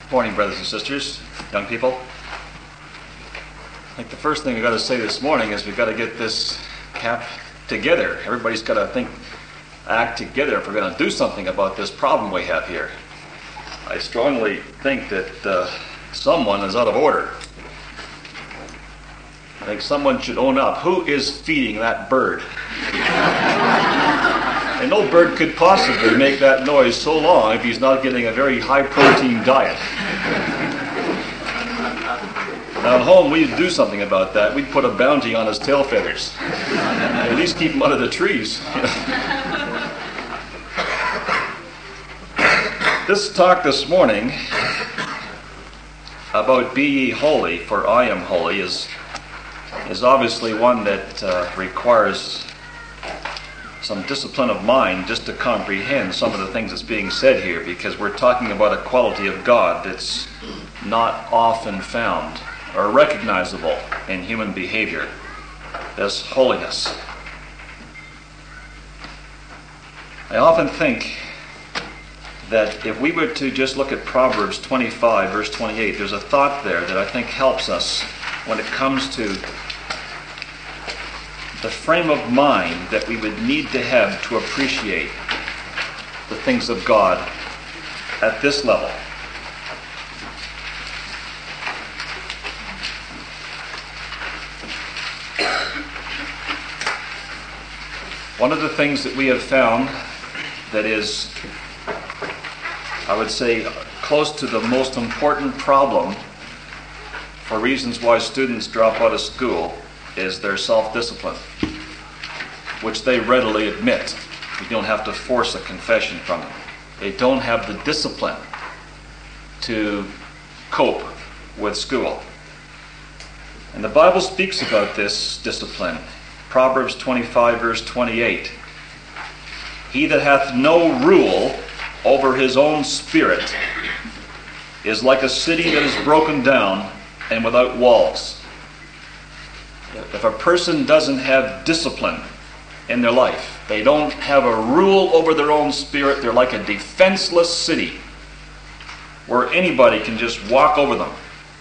Morning, brothers and sisters, young people. I think the first thing we've got to say this morning is we've got to get this camp together. Everybody's got to act together if we're going to do something about this problem we have here. I strongly think that someone is out of order. I think someone should own up. Who is feeding that bird? And no bird could possibly make that noise so long if he's not getting a very high-protein diet. Now at home, we'd do something about that. We'd put a bounty on his tail feathers. At least keep him out of the trees. This talk this morning about be ye holy, for I am holy, is obviously one that requires some discipline of mind just to comprehend some of the things that's being said here, because we're talking about a quality of God that's not often found or recognizable in human behavior, this holiness. I often think that if we were to just look at Proverbs 25, verse 28, there's a thought there that I think helps us when it comes to the frame of mind that we would need to have to appreciate the things of God at this level. One of the things that we have found that is, I would say, close to the most important problem for reasons why students drop out of school is their self-discipline, which they readily admit. You don't have to force a confession from them. They don't have the discipline to cope with school. And the Bible speaks about this discipline. Proverbs 25, verse 28. He that hath no rule over his own spirit is like a city that is broken down and without walls. If a person doesn't have discipline in their life, they don't have a rule over their own spirit, they're like a defenseless city where anybody can just walk over them.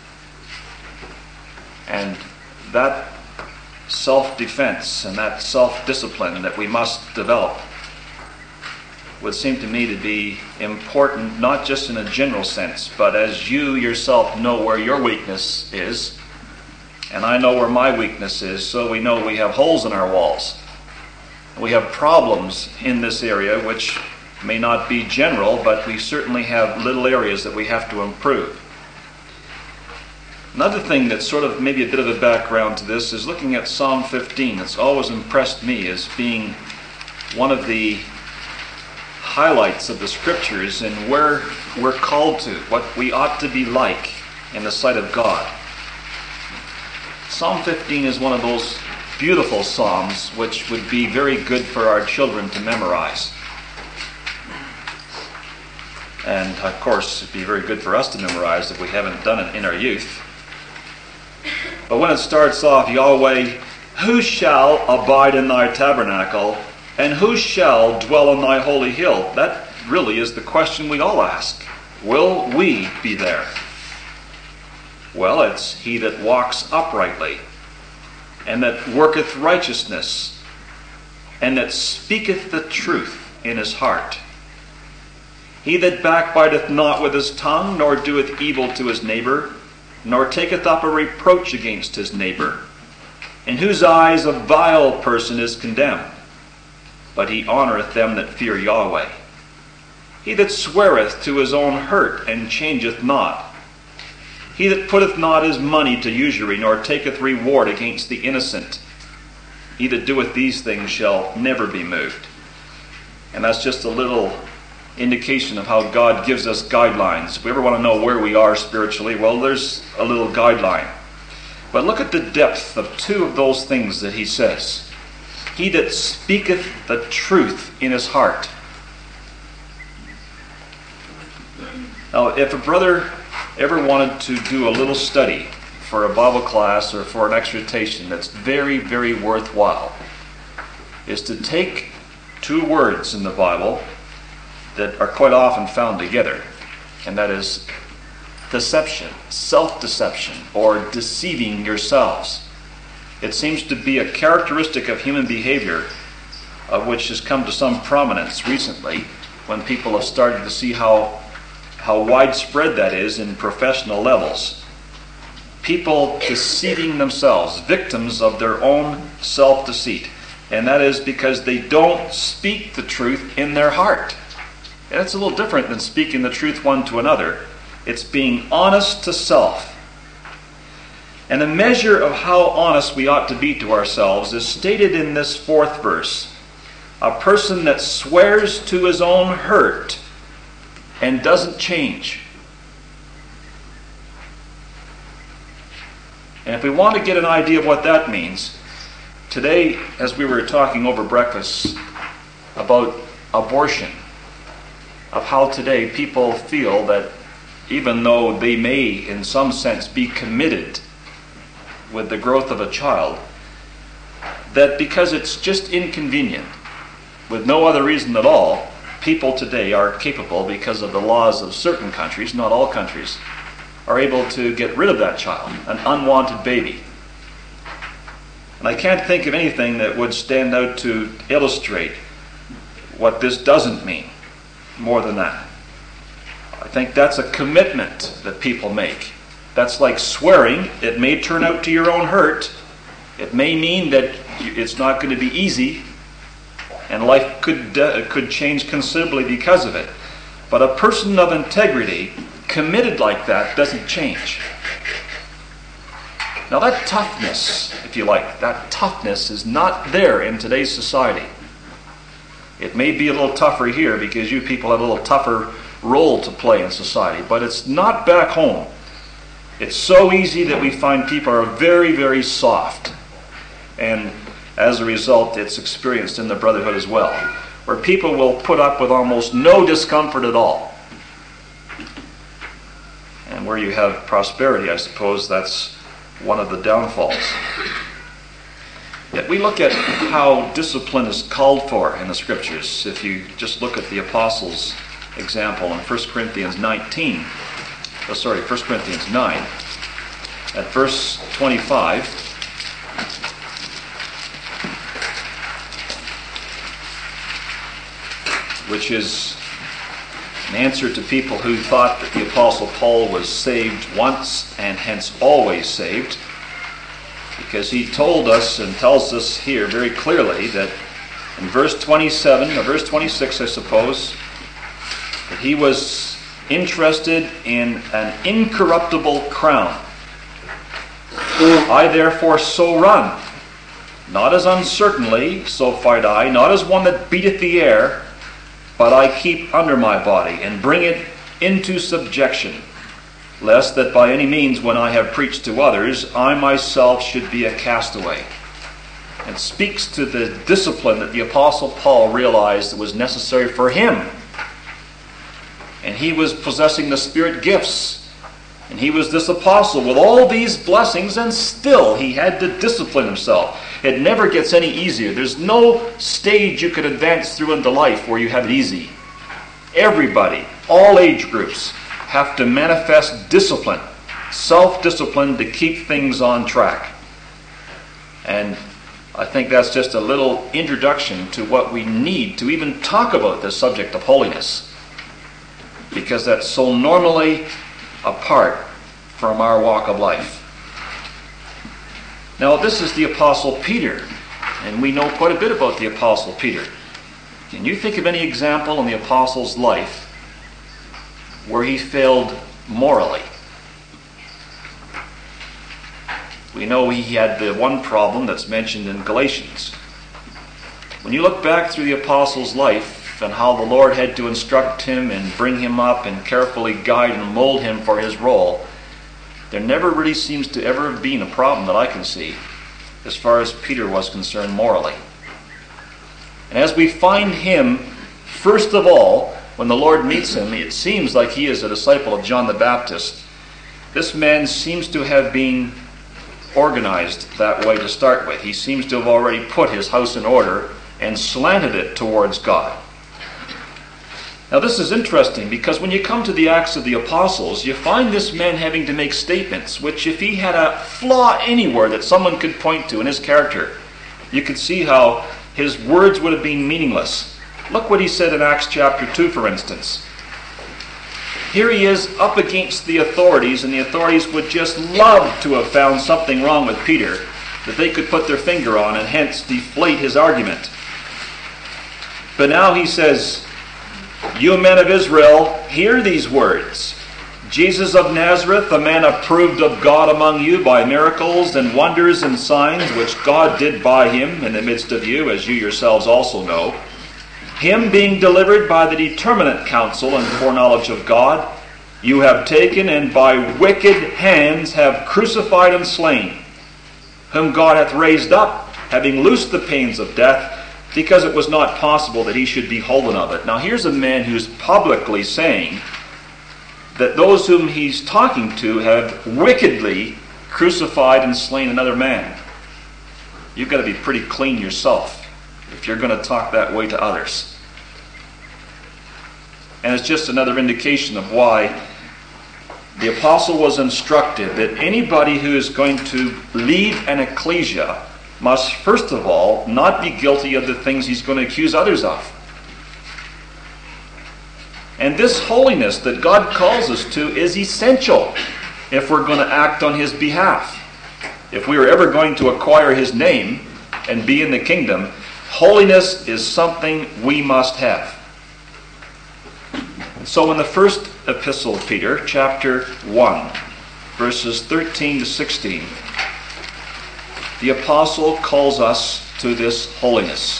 And that self-defense and that self-discipline that we must develop would seem to me to be important, not just in a general sense, but as you yourself know where your weakness is, and I know where my weakness is, so we know we have holes in our walls. We have problems in this area which may not be general, but we certainly have little areas that we have to improve. Another thing that's sort of maybe a bit of a background to this is looking at Psalm 15. It's always impressed me as being one of the highlights of the Scriptures and where we're called to, what we ought to be like in the sight of God. Psalm 15 is one of those beautiful psalms which would be very good for our children to memorize. And of course, it'd be very good for us to memorize if we haven't done it in our youth. But when it starts off, Yahweh, who shall abide in thy tabernacle, and who shall dwell on thy holy hill? That really is the question we all ask. Will we be there? Well, it's he that walks uprightly, and that worketh righteousness, and that speaketh the truth in his heart. He that backbiteth not with his tongue, nor doeth evil to his neighbor, nor taketh up a reproach against his neighbor, in whose eyes a vile person is condemned, but he honoureth them that fear Yahweh. He that sweareth to his own hurt, and changeth not. He that putteth not his money to usury, nor taketh reward against the innocent. He that doeth these things shall never be moved. And that's just a little indication of how God gives us guidelines. If we ever want to know where we are spiritually, well, there's a little guideline. But look at the depth of two of those things that he says. He that speaketh the truth in his heart. Now, if a brother ever wanted to do a little study for a Bible class or for an exhortation that's very, very worthwhile, is to take two words in the Bible that are quite often found together, and that is self-deception, or deceiving yourselves. It seems to be a characteristic of human behavior which has come to some prominence recently when people have started to see how widespread that is in professional levels. People deceiving themselves, victims of their own self-deceit. And that is because they don't speak the truth in their heart. And it's a little different than speaking the truth one to another. It's being honest to self. And the measure of how honest we ought to be to ourselves is stated in this 4th verse. A person that swears to his own hurt and doesn't change. And if we want to get an idea of what that means, today, as we were talking over breakfast about abortion, of how today people feel that even though they may, in some sense, be committed with the growth of a child, that because it's just inconvenient, with no other reason at all, people today are capable, because of the laws of certain countries, not all countries, are able to get rid of that child, an unwanted baby. And I can't think of anything that would stand out to illustrate what this doesn't mean more than that. I think that's a commitment that people make. That's like swearing. It may turn out to your own hurt. It may mean that it's not going to be easy, and life could change considerably because of it. But a person of integrity, committed like that, doesn't change. Now that toughness, if you like, that toughness is not there in today's society. It may be a little tougher here because you people have a little tougher role to play in society, but it's not back home. It's so easy that we find people are very, very soft. And as a result, it's experienced in the brotherhood as well, where people will put up with almost no discomfort at all. And where you have prosperity, I suppose that's one of the downfalls. Yet we look at how discipline is called for in the Scriptures. If you just look at the Apostles' example in 1 Corinthians 9, at verse 25, which is an answer to people who thought that the Apostle Paul was saved once and hence always saved, because he told us and tells us here very clearly that in verse 27, or verse 26 I suppose, that he was interested in an incorruptible crown. I therefore so run, not as uncertainly, so fight I, not as one that beateth the air, but I keep under my body, and bring it into subjection, lest that by any means, when I have preached to others, I myself should be a castaway. And speaks to the discipline that the Apostle Paul realized that was necessary for him. And he was possessing the Spirit gifts, and he was this apostle with all these blessings, and still he had to discipline himself. It never gets any easier. There's no stage you could advance through into life where you have it easy. Everybody, all age groups, have to manifest discipline, self-discipline, to keep things on track. And I think that's just a little introduction to what we need to even talk about the subject of holiness, because that's so normally apart from our walk of life. Now, this is the Apostle Peter, and we know quite a bit about the Apostle Peter. Can you think of any example in the Apostle's life where he failed morally? We know he had the one problem that's mentioned in Galatians. When you look back through the Apostle's life and how the Lord had to instruct him and bring him up and carefully guide and mold him for his role, there never really seems to ever have been a problem that I can see as far as Peter was concerned morally. And as we find him, first of all, when the Lord meets him, it seems like he is a disciple of John the Baptist. This man seems to have been organized that way to start with. He seems to have already put his house in order and slanted it towards God. Now this is interesting because when you come to the Acts of the Apostles, you find this man having to make statements which, if he had a flaw anywhere that someone could point to in his character, you could see how his words would have been meaningless. Look what he said in Acts chapter 2, for instance. Here he is up against the authorities, and the authorities would just love to have found something wrong with Peter that they could put their finger on and hence deflate his argument. But now he says, "You men of Israel, hear these words. Jesus of Nazareth, a man approved of God among you by miracles and wonders and signs which God did by him in the midst of you, as you yourselves also know. Him being delivered by the determinate counsel and foreknowledge of God, you have taken and by wicked hands have crucified and slain, whom God hath raised up, having loosed the pains of death, because it was not possible that he should be holden of it." Now here's a man who's publicly saying that those whom he's talking to have wickedly crucified and slain another man. You've got to be pretty clean yourself if you're going to talk that way to others. And it's just another indication of why the apostle was instructed that anybody who is going to lead an ecclesia must first of all not be guilty of the things he's going to accuse others of. And this holiness that God calls us to is essential if we're going to act on his behalf. If we are ever going to acquire his name and be in the kingdom, holiness is something we must have. So in the first epistle of Peter, chapter 1, verses 13 to 16, the apostle calls us to this holiness.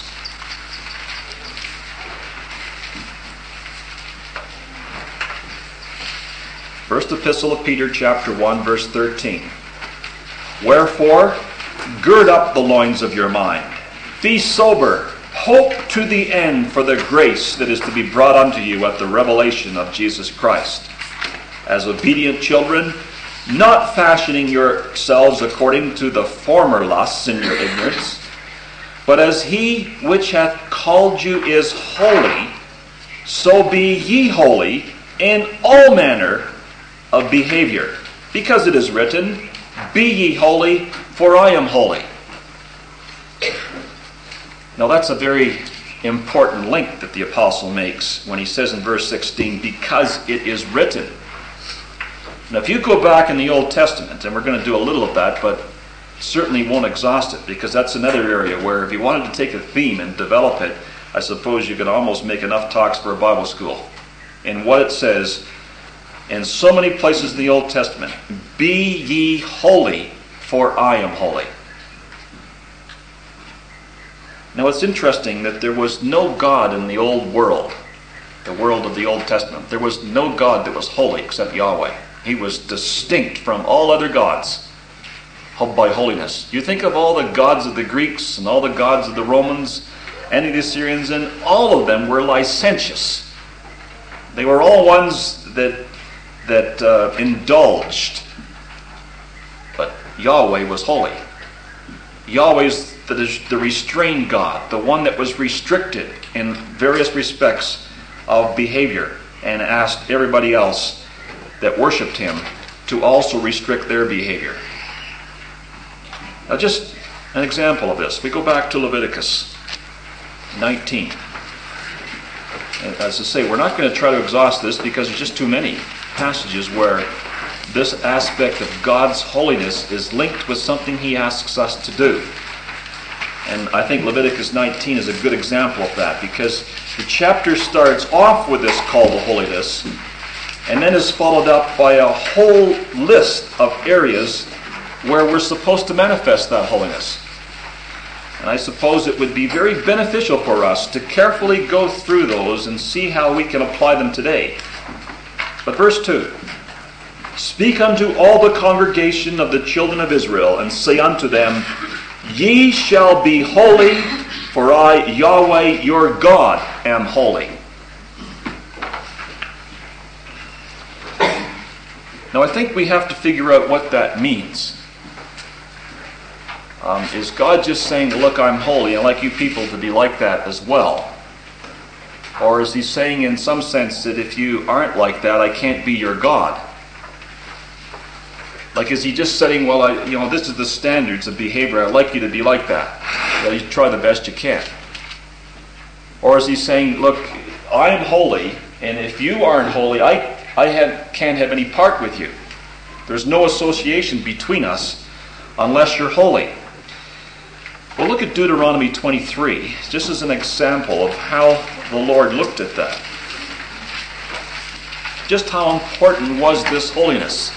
First epistle of Peter, chapter 1, verse 13. "Wherefore, gird up the loins of your mind. Be sober. Hope to the end for the grace that is to be brought unto you at the revelation of Jesus Christ. As obedient children, not fashioning yourselves according to the former lusts in your ignorance, but as he which hath called you is holy, so be ye holy in all manner of behavior. Because it is written, Be ye holy, for I am holy." Now that's a very important link that the apostle makes when he says in verse 16, "Because it is written." Now if you go back in the Old Testament, and we're going to do a little of that, but certainly won't exhaust it, because that's another area where if you wanted to take a theme and develop it, I suppose you could almost make enough talks for a Bible school. In what it says in so many places in the Old Testament, "Be ye holy, for I am holy." Now it's interesting that there was no God in the old world, the world of the Old Testament. There was no God that was holy except Yahweh. He was distinct from all other gods by holiness. You think of all the gods of the Greeks and all the gods of the Romans and the Assyrians, and all of them were licentious. They were all ones that indulged. But Yahweh was holy. Yahweh's the restrained God, the one that was restricted in various respects of behavior, and asked everybody else that worshipped him to also restrict their behavior. Now just an example of this. We go back to Leviticus 19. And as I say, we're not going to try to exhaust this because there's just too many passages where this aspect of God's holiness is linked with something he asks us to do. And I think Leviticus 19 is a good example of that, because the chapter starts off with this call to holiness and then is followed up by a whole list of areas where we're supposed to manifest that holiness. And I suppose it would be very beneficial for us to carefully go through those and see how we can apply them today. But verse 2, "Speak unto all the congregation of the children of Israel, and say unto them, Ye shall be holy, for I, Yahweh, your God, am holy." Now I think we have to figure out what that means. Is God just saying, "Look, I'm holy, and I'd like you people to be like that as well"? Or is he saying in some sense that if you aren't like that, I can't be your God? Like, is he just saying, well, this is the standards of behavior, I'd like you to be like that. Well, you try the best you can. Or is he saying, look, I'm holy, and if you aren't holy, I can't have any part with you. There's no association between us unless you're holy. Well, look at Deuteronomy 23, just as an example of how the Lord looked at that. Just how important was this holiness?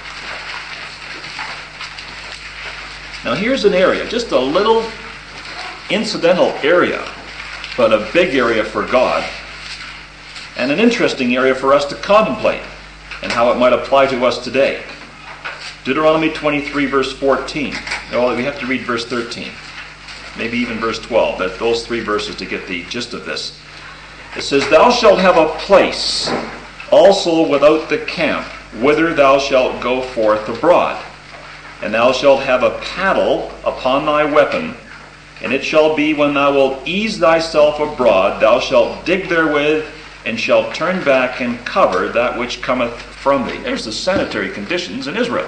Now here's an area, just a little incidental area, but a big area for God, and an interesting area for us to contemplate, and how it might apply to us today. Deuteronomy 23, verse 14. No, we have to read verse 13. Maybe even verse 12. Those three verses to get the gist of this. It says, Thou shalt have a place also without the camp, whither thou shalt go forth abroad. And thou shalt have a paddle upon thy weapon, and it shall be when thou wilt ease thyself abroad, thou shalt dig therewith, and shalt turn back and cover that which cometh from thee. There's the sanitary conditions in Israel.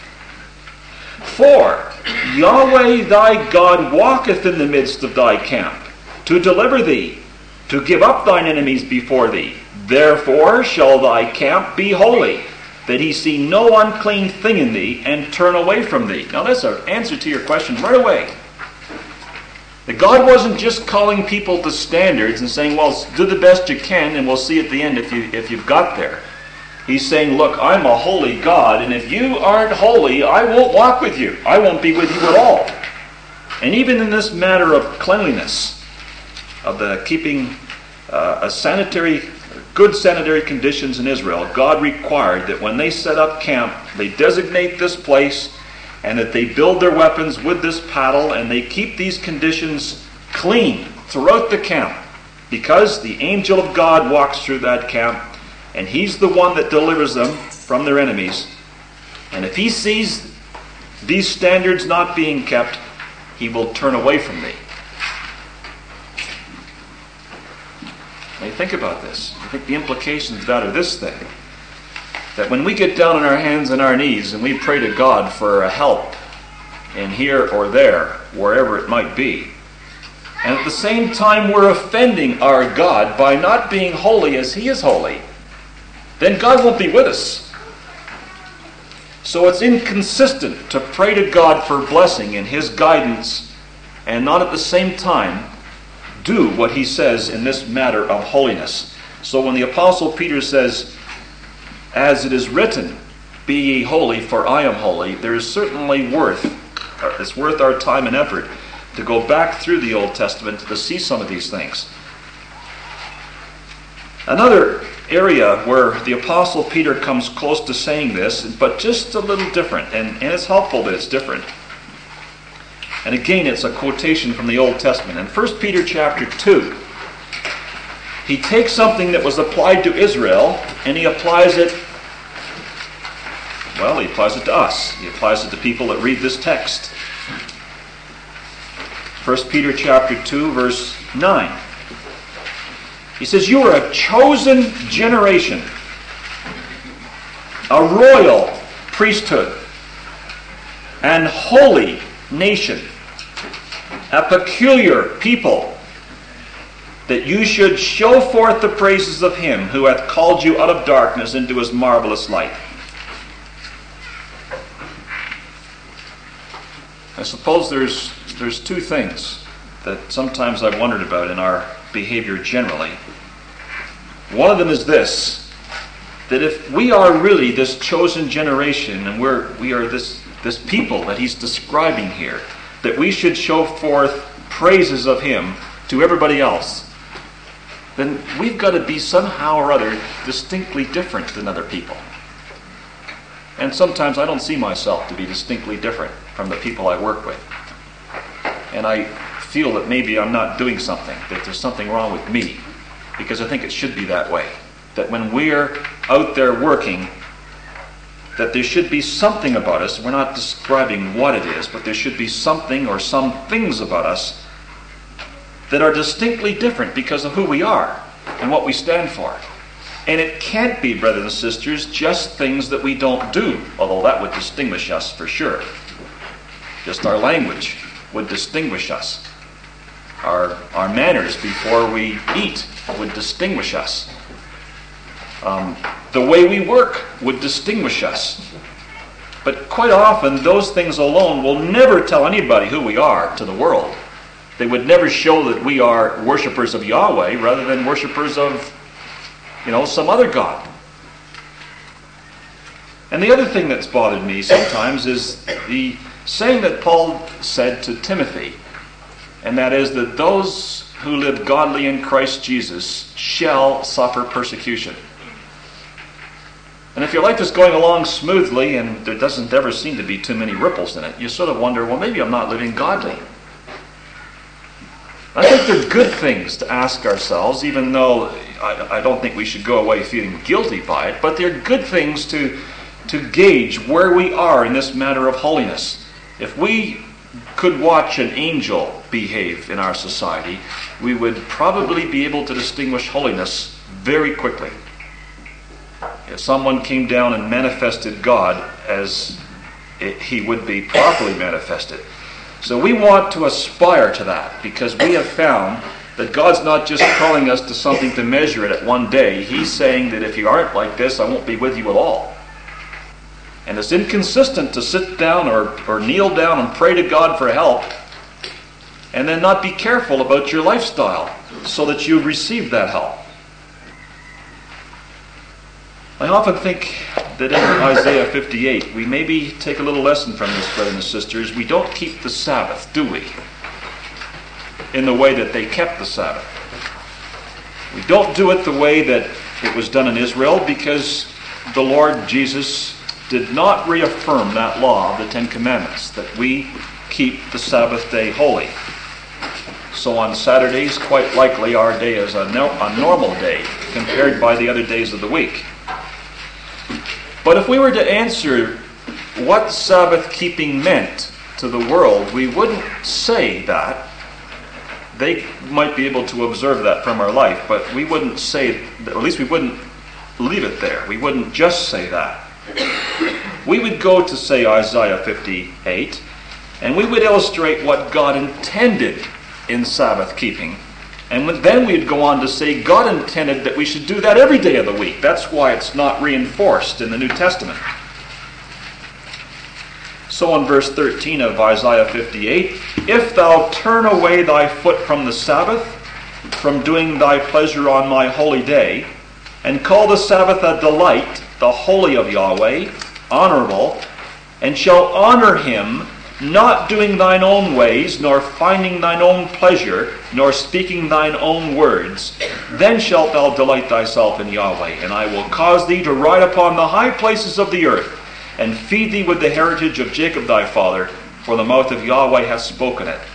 For Yahweh thy God walketh in the midst of thy camp, to deliver thee, to give up thine enemies before thee. Therefore shall thy camp be holy, that he see no unclean thing in thee, and turn away from thee. Now that's an answer to your question right away. That God wasn't just calling people to standards and saying, well, do the best you can, and we'll see at the end if you've got there. He's saying, look, I'm a holy God, and if you aren't holy, I won't walk with you. I won't be with you at all. And even in this matter of cleanliness, of the keeping good sanitary conditions in Israel, God required that when they set up camp, they designate this place, and that they build their weapons with this paddle, and they keep these conditions clean throughout the camp, because the angel of God walks through that camp, and he's the one that delivers them from their enemies. And if he sees these standards not being kept, he will turn away from thee. Now think about this. I think the implications of that are this thing. That when we get down on our hands and our knees and we pray to God for a help in here or there, wherever it might be, and at the same time we're offending our God by not being holy as he is holy, then God won't be with us. So it's inconsistent to pray to God for blessing and his guidance and not at the same time do what he says in this matter of holiness. So when the Apostle Peter says, as it is written, be ye holy, for I am holy, there is certainly it's worth our time and effort to go back through the Old Testament to see some of these things. Another area where the Apostle Peter comes close to saying this, but just a little different, and it's helpful that it's different. And again, it's a quotation from the Old Testament. In 1 Peter chapter 2, he takes something that was applied to Israel, and he applies it to us. He applies it to people that read this text. 1 Peter chapter 2, verse 9. He says, you are a chosen generation, a royal priesthood, and holy nation, a peculiar people, that you should show forth the praises of him who hath called you out of darkness into his marvelous light. I suppose there's two things that sometimes I've wondered about in our behavior generally. One of them is this, that if we are really this chosen generation, and we are this people that he's describing here, that we should show forth praises of him to everybody else, then we've got to be somehow or other distinctly different than other people. And sometimes I don't see myself to be distinctly different from the people I work with. And I feel that maybe I'm not doing something, that there's something wrong with me, because I think it should be that way. That when we're out there working, that there should be something about us. We're not describing what it is, but there should be something or some things about us that are distinctly different because of who we are. and what we stand for. And it can't be, brothers and sisters, just things that we don't do, although that would distinguish us for sure. Just our language would distinguish us. Our manners before we eat would distinguish us. The way we work would distinguish us. But quite often, those things alone will never tell anybody who we are to the world. They would never show that we are worshipers of Yahweh rather than worshipers of, some other god. And the other thing that's bothered me sometimes is the saying that Paul said to Timothy, and that is that those who live godly in Christ Jesus shall suffer persecution. And if your life is going along smoothly and there doesn't ever seem to be too many ripples in it, you sort of wonder, well, maybe I'm not living godly. I think they're good things to ask ourselves, even though I don't think we should go away feeling guilty by it, but they're good things to gauge where we are in this matter of holiness. If we could watch an angel behave in our society, we would probably be able to distinguish holiness very quickly. If someone came down and manifested God as he would be properly manifested. So we want to aspire to that, because we have found that God's not just calling us to something to measure it at one day. He's saying that if you aren't like this, I won't be with you at all. And it's inconsistent to sit down or kneel down and pray to God for help and then not be careful about your lifestyle so that you receive that help. I often think that in Isaiah 58, we maybe take a little lesson from this, brothers and sisters. We don't keep the Sabbath, do we? In the way that they kept the Sabbath. We don't do it the way that it was done in Israel, because the Lord Jesus did not reaffirm that law of the Ten Commandments, that we keep the Sabbath day holy. So on Saturdays, quite likely our day is a normal day compared by the other days of the week. But if we were to answer what Sabbath keeping meant to the world, we wouldn't say that. They might be able to observe that from our life, but we wouldn't say, or at least we wouldn't leave it there. We wouldn't just say that. We would go to, say, Isaiah 58, and we would illustrate what God intended in Sabbath keeping. And then we'd go on to say God intended that we should do that every day of the week. That's why it's not reinforced in the New Testament. So in verse 13 of Isaiah 58, if thou turn away thy foot from the Sabbath, from doing thy pleasure on my holy day, and call the Sabbath a delight, the holy of Yahweh, honorable, and shall honor him, not doing thine own ways, nor finding thine own pleasure, nor speaking thine own words, then shalt thou delight thyself in Yahweh, and I will cause thee to ride upon the high places of the earth, and feed thee with the heritage of Jacob thy father, for the mouth of Yahweh hath spoken it.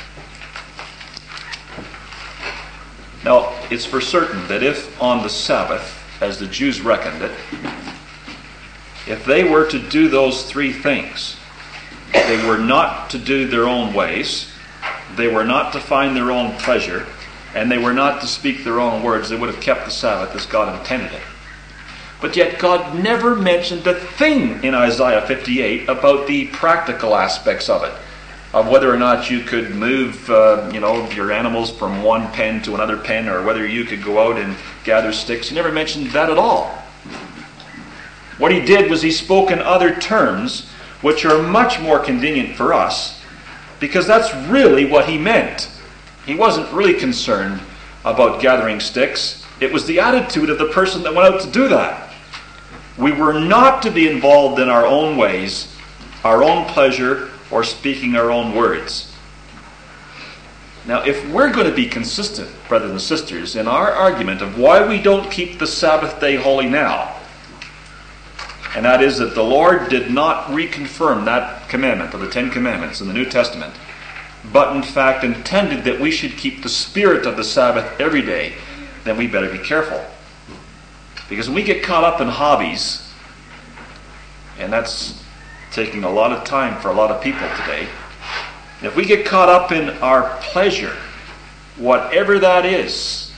Now, it's for certain that if on the Sabbath, as the Jews reckoned it, if they were to do those three things, they were not to do their own ways, they were not to find their own pleasure, and they were not to speak their own words, they would have kept the Sabbath as God intended it. But yet God never mentioned a thing in Isaiah 58 about the practical aspects of it, of whether or not you could move your animals from one pen to another pen, or whether you could go out and gather sticks. He never mentioned that at all. What he did was he spoke in other terms which are much more convenient for us, because that's really what he meant. He wasn't really concerned about gathering sticks. It was the attitude of the person that went out to do that. We were not to be involved in our own ways, our own pleasure, or speaking our own words. Now, if we're going to be consistent, brothers and sisters, in our argument of why we don't keep the Sabbath day holy now, and that is that the Lord did not reconfirm that commandment of the Ten Commandments in the New Testament, but in fact intended that we should keep the spirit of the Sabbath every day, then we better be careful. Because when we get caught up in hobbies, and that's taking a lot of time for a lot of people today, if we get caught up in our pleasure, whatever that is,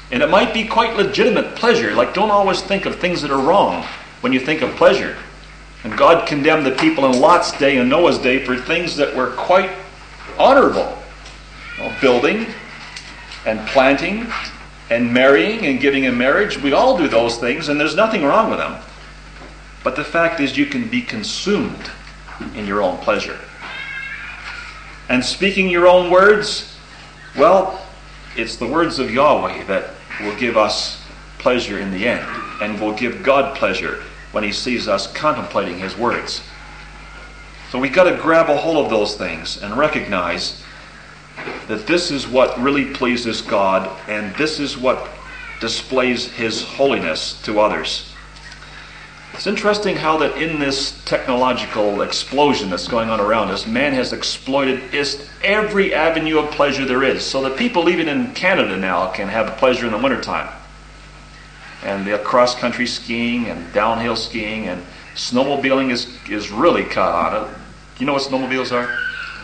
And it might be quite legitimate pleasure. Like, don't always think of things that are wrong when you think of pleasure. And God condemned the people in Lot's day and Noah's day for things that were quite honorable. Building and planting and marrying and giving in marriage. We all do those things, and there's nothing wrong with them. But the fact is, you can be consumed in your own pleasure. And speaking your own words, well, it's the words of Yahweh that will give us pleasure in the end, and will give God pleasure when He sees us contemplating His words. So we've got to grab a hold of those things and recognize that this is what really pleases God, and this is what displays His holiness to others. It's interesting how that in this technological explosion that's going on around us, man has exploited just every avenue of pleasure there is. So that people even in Canada now can have pleasure in the wintertime. And the cross-country skiing and downhill skiing and snowmobiling is really caught on it. You know what snowmobiles are?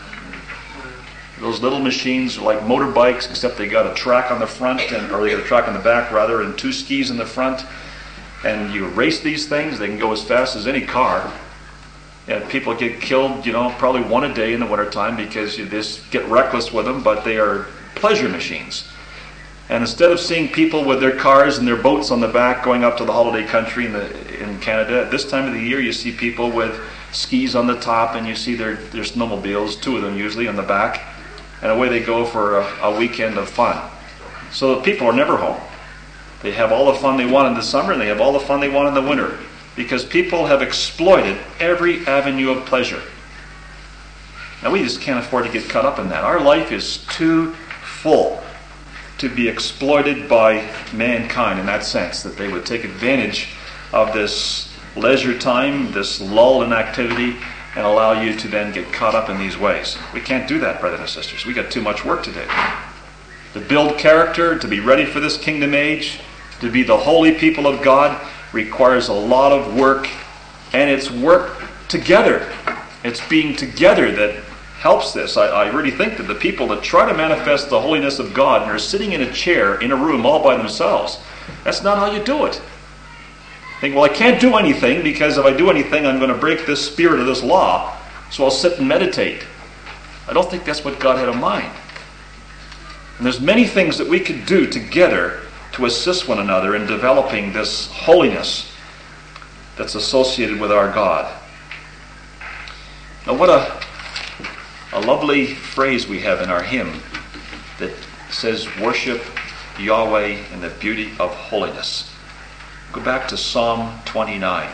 Those little machines are like motorbikes, except they got a track on the front, or they got a track on the back rather, and two skis in the front. And you race these things, they can go as fast as any car. And people get killed, probably one a day in the wintertime because you just get reckless with them, but they are pleasure machines. And instead of seeing people with their cars and their boats on the back going up to the holiday country in Canada, at this time of the year you see people with skis on the top, and you see their snowmobiles, two of them usually, on the back. And away they go for a weekend of fun. So the people are never home. They have all the fun they want in the summer, and they have all the fun they want in the winter. Because people have exploited every avenue of pleasure. Now we just can't afford to get caught up in that. Our life is too full to be exploited by mankind in that sense, that they would take advantage of this leisure time, this lull in activity, and allow you to then get caught up in these ways. We can't do that, brothers and sisters. We got too much work to do. To build character, to be ready for this kingdom age, to be the holy people of God, requires a lot of work, and it's work together. It's being together that helps this. I really think that the people that try to manifest the holiness of God and are sitting in a chair in a room all by themselves, that's not how you do it. Think, well, I can't do anything because if I do anything, I'm going to break this spirit of this law, so I'll sit and meditate. I don't think that's what God had in mind. And there's many things that we could do together to assist one another in developing this holiness that's associated with our God. Now, what a lovely phrase we have in our hymn that says, "Worship Yahweh in the beauty of holiness." Go back to Psalm 29.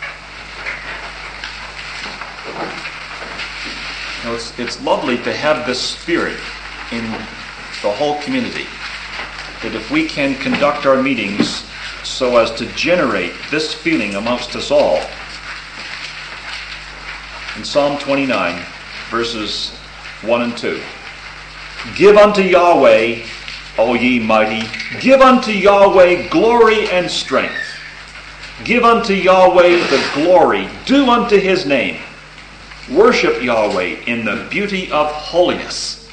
Now, it's lovely to have this spirit in the whole community, that if we can conduct our meetings so as to generate this feeling amongst us all. In Psalm 29, verses 1 and 2. "Give unto Yahweh, O ye mighty, give unto Yahweh glory and strength. Give unto Yahweh the glory due unto His name. Worship Yahweh in the beauty of holiness."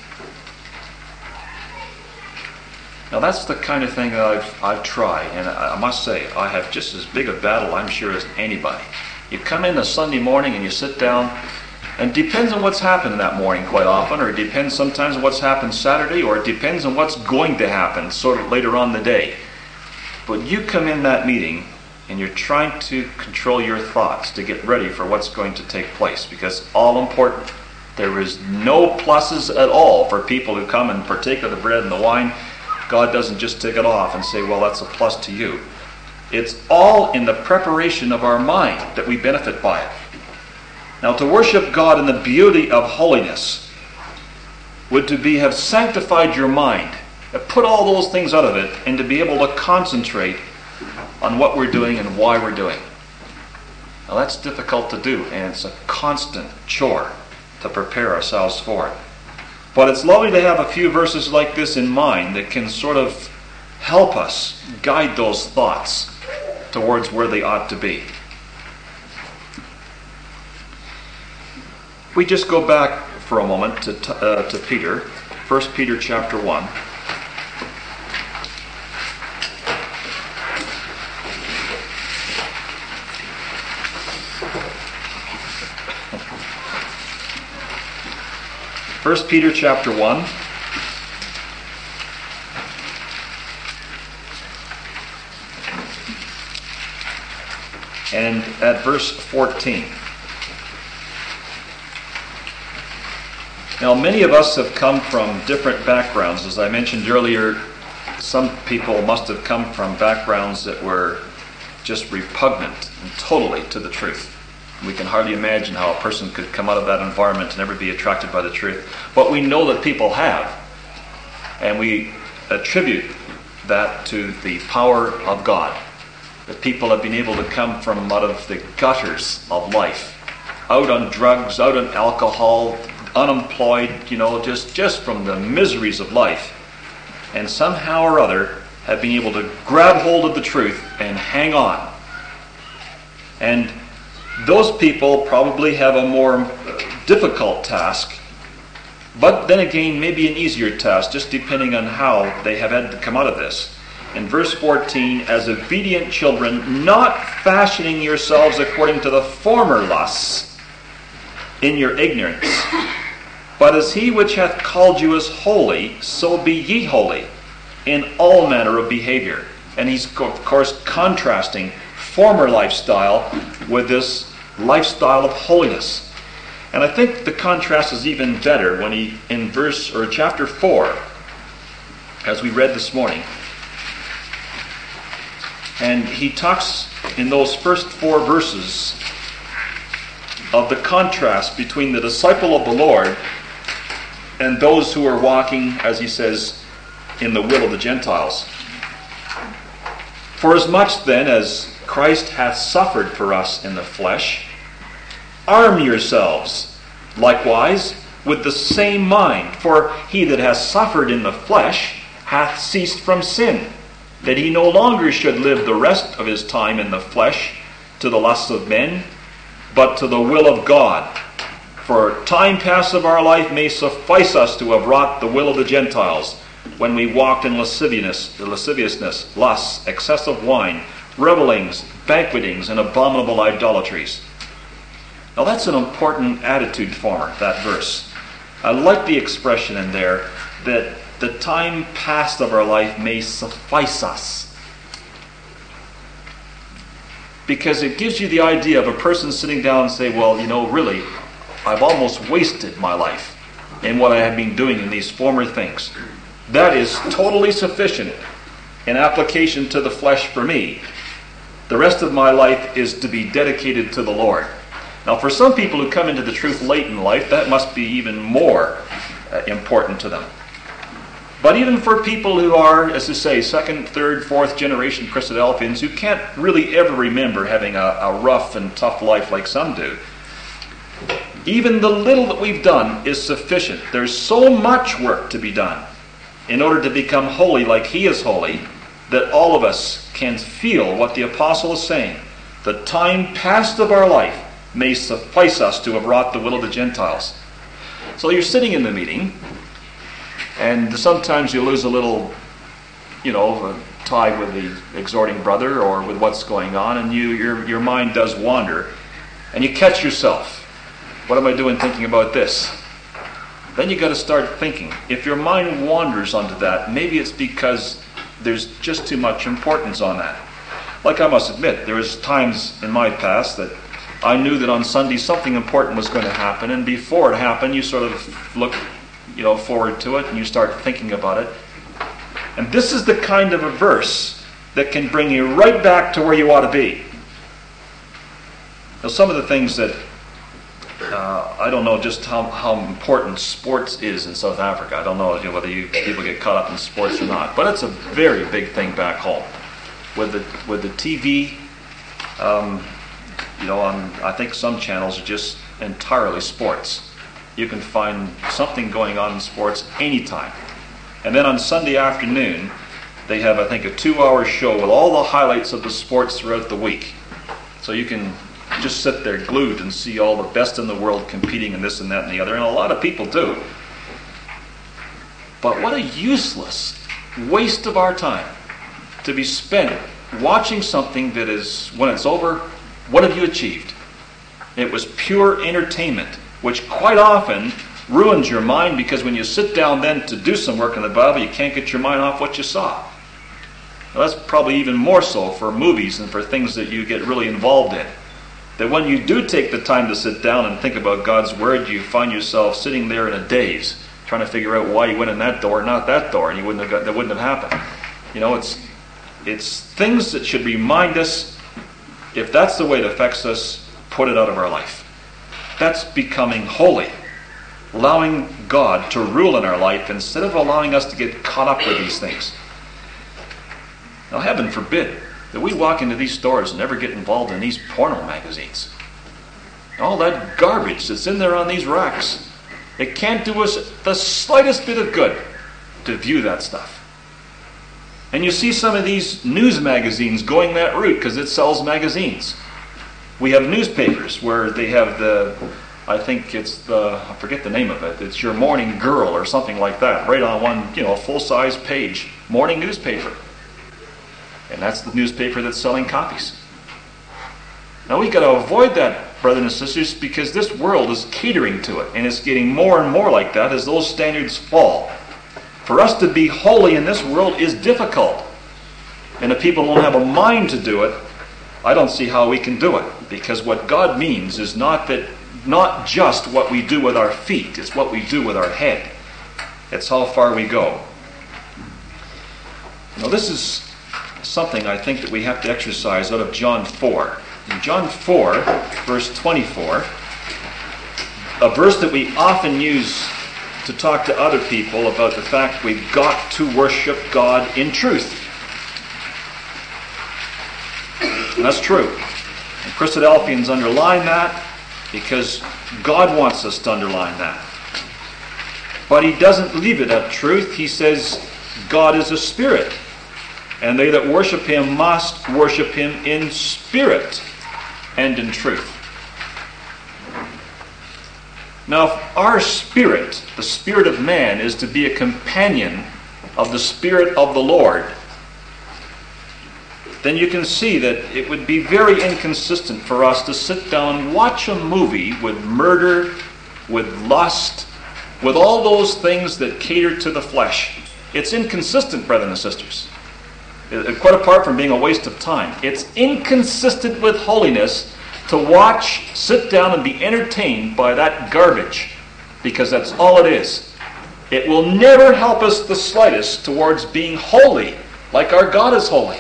Now that's the kind of thing that I've tried, and I must say, I have just as big a battle, I'm sure, as anybody. You come in a Sunday morning and you sit down, and it depends on what's happened that morning quite often, or it depends sometimes on what's happened Saturday, or it depends on what's going to happen sort of later on in the day. But you come in that meeting and you're trying to control your thoughts to get ready for what's going to take place, because it's all important. There is no pluses at all for people who come and partake of the bread and the wine. God doesn't just take it off and say, well, that's a plus to you. It's all in the preparation of our mind that we benefit by it. Now, to worship God in the beauty of holiness would to be have sanctified your mind, put all those things out of it, and to be able to concentrate on what we're doing and why we're doing. Now, that's difficult to do, and it's a constant chore to prepare ourselves for it. But it's lovely to have a few verses like this in mind that can sort of help us guide those thoughts towards where they ought to be. We just go back for a moment to Peter, 1 Peter chapter 1. 1 Peter chapter 1. And at verse 14. Now, many of us have come from different backgrounds. As I mentioned earlier, some people must have come from backgrounds that were just repugnant and totally to the truth. We can hardly imagine how a person could come out of that environment and never be attracted by the truth. But we know that people have. And we attribute that to the power of God. That people have been able to come from out of the gutters of life. Out on drugs, out on alcohol, unemployed, just from the miseries of life. And somehow or other have been able to grab hold of the truth and hang on. And those people probably have a more difficult task, but then again, maybe an easier task, just depending on how they have had to come out of this. In verse 14, as obedient children, not fashioning yourselves according to the former lusts in your ignorance, but as he which hath called you is holy, so be ye holy in all manner of behavior. And he's, of course, contrasting former lifestyle with this lifestyle of holiness. And I think the contrast is even better when he, in chapter 4, as we read this morning, and he talks in those first 4 verses of the contrast between the disciple of the Lord and those who are walking, as he says, in the will of the Gentiles. For as much then as Christ hath suffered for us in the flesh, arm yourselves likewise with the same mind. For he that hath suffered in the flesh hath ceased from sin, that he no longer should live the rest of his time in the flesh to the lusts of men, but to the will of God. For time past of our life may suffice us to have wrought the will of the Gentiles, when we walked in lasciviousness, lusts, excessive wine, revellings, banquetings, and abominable idolatries. Now that's an important attitude former, that verse. I like the expression in there that the time past of our life may suffice us. Because it gives you the idea of a person sitting down and say, well, really, I've almost wasted my life in what I have been doing in these former things. That is totally sufficient in application to the flesh for me. The rest of my life is to be dedicated to the Lord. Now, for some people who come into the truth late in life, that must be even more important to them. But even for people who are, as I say, 2nd, 3rd, 4th generation Christadelphians, who can't really ever remember having a rough and tough life like some do, even the little that we've done is sufficient. There's so much work to be done in order to become holy like he is holy, that all of us can feel what the apostle is saying. The time past of our life may suffice us to have wrought the will of the Gentiles. So you're sitting in the meeting, and sometimes you lose a little, tie with the exhorting brother or with what's going on, and your mind does wander, and you catch yourself. What am I doing thinking about this? Then you got to start thinking. If your mind wanders onto that, maybe it's because there's just too much importance on that. Like I must admit, there was times in my past that I knew that on Sunday something important was going to happen, and before it happened, you sort of look, forward to it, and you start thinking about it. And this is the kind of a verse that can bring you right back to where you ought to be. Now, some of the things that I don't know just how important sports is in South Africa. I don't know whether people get caught up in sports or not, but it's a very big thing back home. With the TV, on I think some channels are just entirely sports. You can find something going on in sports anytime. And then on Sunday afternoon, they have, I think, a 2-hour show with all the highlights of the sports throughout the week. So you can just sit there glued and see all the best in the world competing in this and that and the other, and a lot of people do. But what a useless waste of our time to be spent watching something that is, when it's over, what have you achieved? It was pure entertainment, which quite often ruins your mind, because when you sit down then to do some work in the Bible, you can't get your mind off what you saw. Well, that's probably even more so for movies and for things that you get really involved in. That when you do take the time to sit down and think about God's Word, you find yourself sitting there in a daze, trying to figure out why you went in that door, not that door, and that wouldn't have happened. It's things that should remind us, if that's the way it affects us, put it out of our life. That's becoming holy. Allowing God to rule in our life instead of allowing us to get caught up with these things. Now, heaven forbid that we walk into these stores and ever get involved in these porno magazines. All that garbage that's in there on these racks. It can't do us the slightest bit of good to view that stuff. And you see some of these news magazines going that route because it sells magazines. We have newspapers where they have I forget the name of it. It's Your Morning Girl or something like that, right on one, full-size page morning newspaper. And that's the newspaper that's selling copies. Now we've got to avoid that, brothers and sisters, because this world is catering to it, and it's getting more and more like that as those standards fall. For us to be holy in this world is difficult. And if people don't have a mind to do it, I don't see how we can do it. Because what God means is not just what we do with our feet, it's what we do with our head. It's how far we go. Now this is something I think that we have to exercise out of John 4. In John 4, verse 24, a verse that we often use to talk to other people about the fact we've got to worship God in truth. And that's true. And Christadelphians underline that because God wants us to underline that. But he doesn't leave it at truth. He says God is a spirit, and they that worship him must worship him in spirit and in truth. Now, if our spirit, the spirit of man, is to be a companion of the Spirit of the Lord, then you can see that it would be very inconsistent for us to sit down and watch a movie with murder, with lust, with all those things that cater to the flesh. It's inconsistent, brothers and sisters. Quite apart from being a waste of time. It's inconsistent with holiness to watch, sit down, and be entertained by that garbage, because that's all it is. It will never help us the slightest towards being holy, like our God is holy.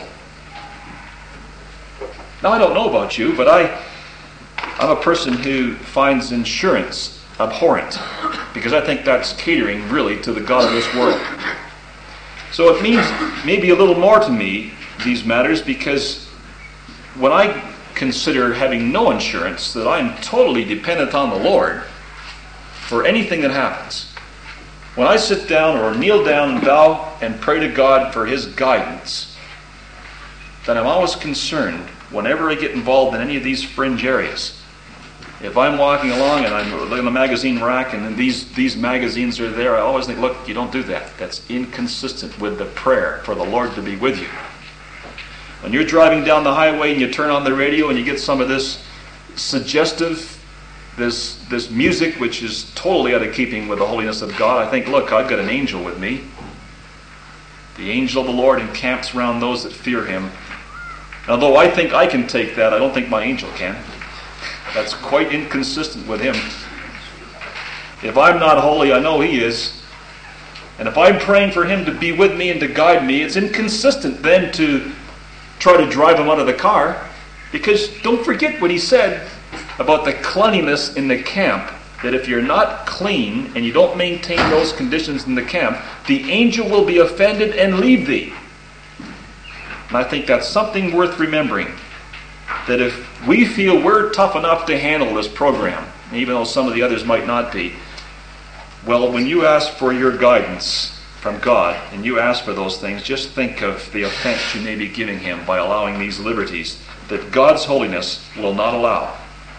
Now, I don't know about you, but I'm a person who finds insurance abhorrent, because I think that's catering really to the God of this world. So it means maybe a little more to me, these matters, because when I consider having no insurance, that I'm totally dependent on the Lord for anything that happens. When I sit down or kneel down and bow and pray to God for his guidance, then I'm always concerned whenever I get involved in any of these fringe areas. If I'm walking along and I'm looking at the magazine rack and then these magazines are there, I always think, look, you don't do that. That's inconsistent with the prayer for the Lord to be with you. When you're driving down the highway and you turn on the radio and you get some of this suggestive, this music which is totally out of keeping with the holiness of God, I think, look, I've got an angel with me. The angel of the Lord encamps around those that fear him. Although I think I can take that, I don't think my angel can. That's quite inconsistent with him. If I'm not holy, I know he is. And if I'm praying for him to be with me and to guide me, it's inconsistent then to try to drive him out of the car. Because don't forget what he said about the cleanliness in the camp. That if you're not clean and you don't maintain those conditions in the camp, the angel will be offended and leave thee. And I think that's something worth remembering. That if we feel we're tough enough to handle this program, even though some of the others might not be, well, when you ask for your guidance from God, and you ask for those things, just think of the offense you may be giving him by allowing these liberties that God's holiness will not allow.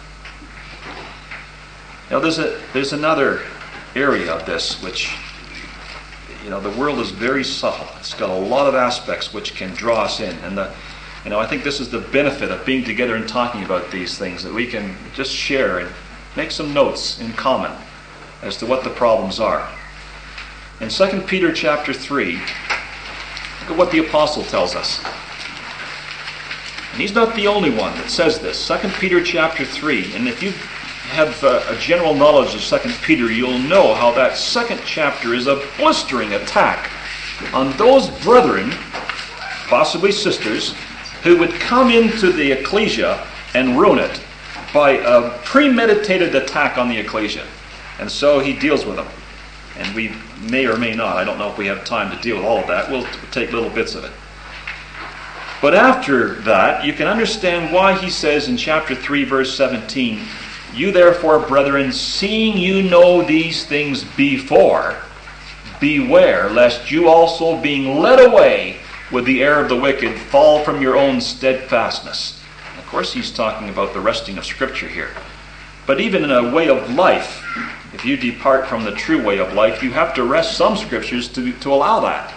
Now, there's another area of this which, the world is very subtle. It's got a lot of aspects which can draw us in. And I think this is the benefit of being together and talking about these things, that we can just share and make some notes in common as to what the problems are. In 2 Peter chapter 3, look at what the apostle tells us. And he's not the only one that says this. 2 Peter chapter 3, and if you have a general knowledge of 2 Peter, you'll know how that second chapter is a blistering attack on those brethren, possibly sisters, who would come into the ecclesia and ruin it by a premeditated attack on the ecclesia. And so he deals with them. And we may or may not, I don't know if we have time to deal with all of that, we'll take little bits of it. But after that, you can understand why he says in chapter 3, verse 17, "You therefore, brethren, seeing you know these things before, beware lest you also, being led away with the error of the wicked, fall from your own steadfastness." Of course, he's talking about the resting of Scripture here. But even in a way of life, if you depart from the true way of life, you have to rest some Scriptures to allow that.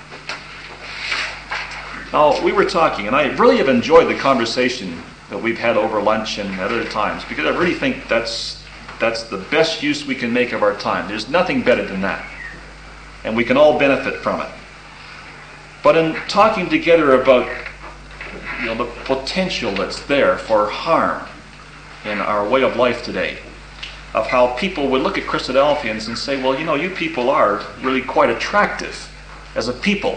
Now, we were talking, and I really have enjoyed the conversation that we've had over lunch and at other times, because I really think that's the best use we can make of our time. There's nothing better than that. And we can all benefit from it. But in talking together about the potential that's there for harm in our way of life today, of how people would look at Christadelphians and say, well, you people are really quite attractive as a people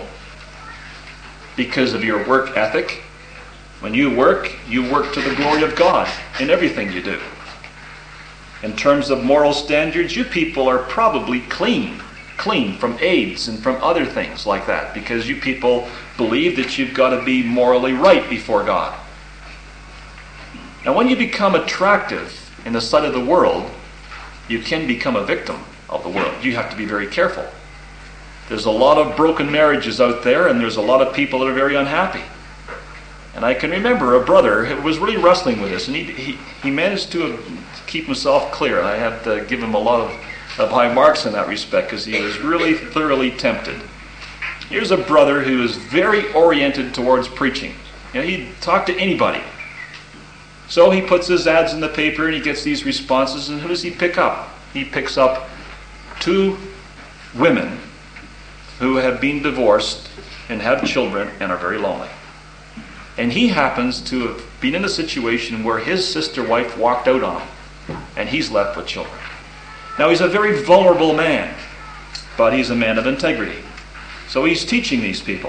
because of your work ethic. When you work to the glory of God in everything you do. In terms of moral standards, you people are probably clean from AIDS and from other things like that, because you people believe that you've got to be morally right before God. Now, when you become attractive in the sight of the world, you can become a victim of the world. You have to be very careful. There's a lot of broken marriages out there, and there's a lot of people that are very unhappy. And I can remember a brother who was really wrestling with this, and he managed to keep himself clear. I had to give him a lot of high marks in that respect, because he was really thoroughly tempted. Here's a brother who is very oriented towards preaching. He'd talk to anybody. So he puts his ads in the paper and he gets these responses, and who does he pick up? He picks up 2 women who have been divorced and have children and are very lonely. And he happens to have been in a situation where his sister wife walked out on him, and he's left with children. Now, he's a very vulnerable man, but he's a man of integrity. So he's teaching these people.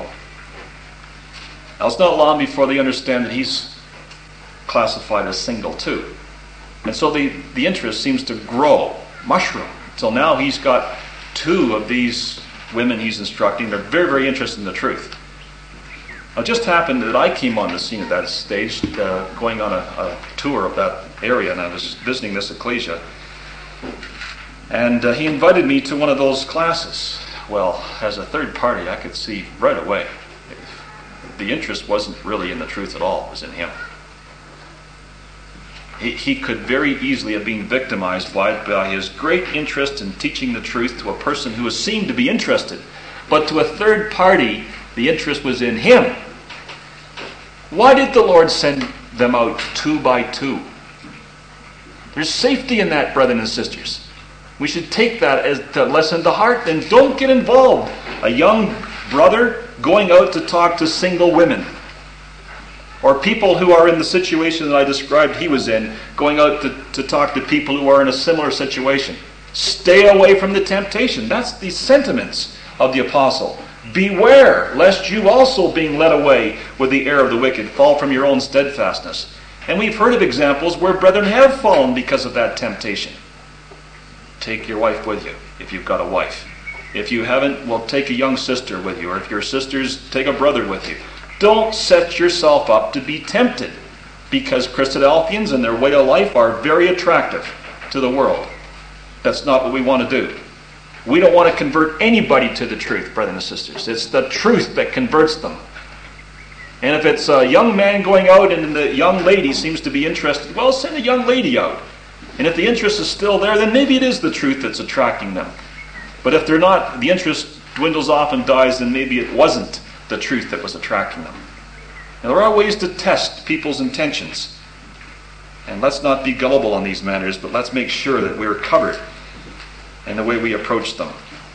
Now, it's not long before they understand that he's classified as single too. And so the interest seems to grow, mushroom, until now he's got 2 of these women he's instructing. They're very, very interested in the truth. It just happened that I came on the scene at that stage, going on a tour of that area, and I was visiting this ecclesia. And he invited me to one of those classes. Well, as a third party, I could see right away the interest wasn't really in the truth at all. It was in him. He could very easily have been victimized by his great interest in teaching the truth to a person who seemed to be interested. But to a third party, the interest was in him. Why did the Lord send them out 2 by 2? There's safety in that, brothers and sisters. We should take that as the lesson to heart, and don't get involved. A young brother going out to talk to single women, or people who are in the situation that I described he was in, going out to talk to people who are in a similar situation. Stay away from the temptation. That's the sentiments of the apostle. Beware, lest you also, being led away with the error of the wicked, fall from your own steadfastness. And we've heard of examples where brethren have fallen because of that temptation. Take your wife with you, if you've got a wife. If you haven't, well, take a young sister with you, or if your sisters, take a brother with you. Don't set yourself up to be tempted, because Christadelphians and their way of life are very attractive to the world. That's not what we want to do. We don't want to convert anybody to the truth, brothers and sisters. It's the truth that converts them. And if it's a young man going out and the young lady seems to be interested, well, send a young lady out. And if the interest is still there, then maybe it is the truth that's attracting them. But if they're not, the interest dwindles off and dies, then maybe it wasn't the truth that was attracting them. Now, there are ways to test people's intentions. And let's not be gullible on these matters, but let's make sure that we're covered. and the way we approach them.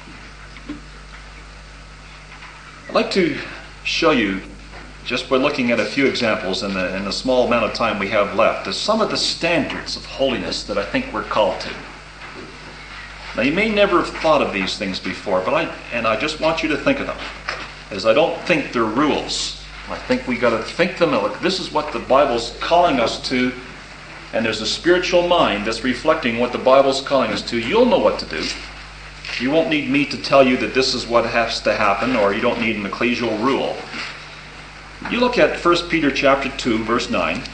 I'd like to show you, just by looking at a few examples in the small amount of time we have left, some of the standards of holiness that I think we're called to. Now, you may never have thought of these things before, but I just want you to think of them, as I don't think they're rules. I think we got to think them. Look, this is what the Bible's calling us to, and there's a spiritual mind that's reflecting what the Bible's calling us to. You'll know what to do. You won't need me to tell you that this is what has to happen, or you don't need an ecclesial rule. You look at 1 Peter chapter 2, verse 9.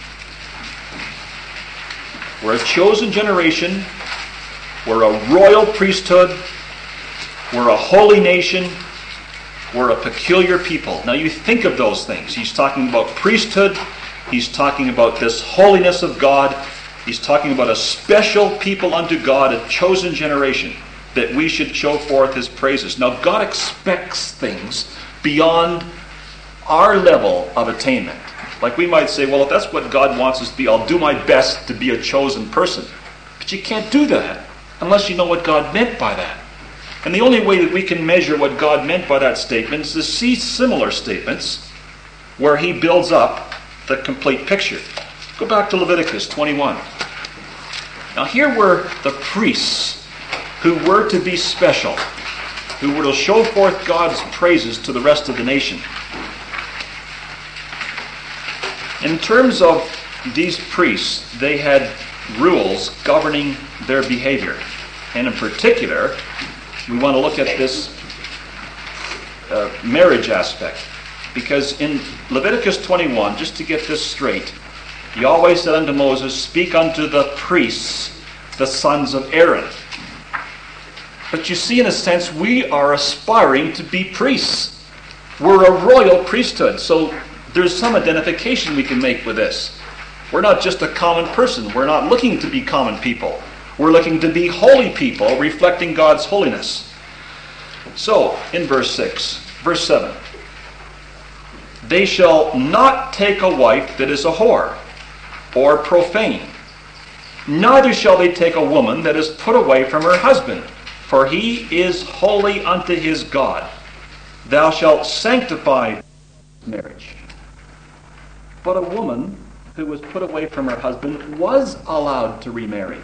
We're a chosen generation. We're a royal priesthood. We're a holy nation. We're a peculiar people. Now you think of those things. He's talking about priesthood. He's talking about this holiness of God. He's talking about a special people unto God, a chosen generation, that we should show forth His praises. Now God expects things beyond our level of attainment. Like we might say, well, if that's what God wants us to be, I'll do my best to be a chosen person. But you can't do that unless you know what God meant by that. And the only way that we can measure what God meant by that statement is to see similar statements where He builds up the complete picture. Go back to Leviticus 21. Now here were the priests who were to be special, who were to show forth God's praises to the rest of the nation. In terms of these priests, they had rules governing their behavior. And in particular, we want to look at this marriage aspect. Because in Leviticus 21, just to get this straight, Yahweh said unto Moses, "Speak unto the priests, the sons of Aaron." But you see, in a sense, we are aspiring to be priests. We're a royal priesthood. So there's some identification we can make with this. We're not just a common person. We're not looking to be common people. We're looking to be holy people, reflecting God's holiness. So, in verse 7, "They shall not take a wife that is a whore, or profane. Neither shall they take a woman that is put away from her husband, for he is holy unto his God. Thou shalt sanctify marriage." But a woman who was put away from her husband was allowed to remarry.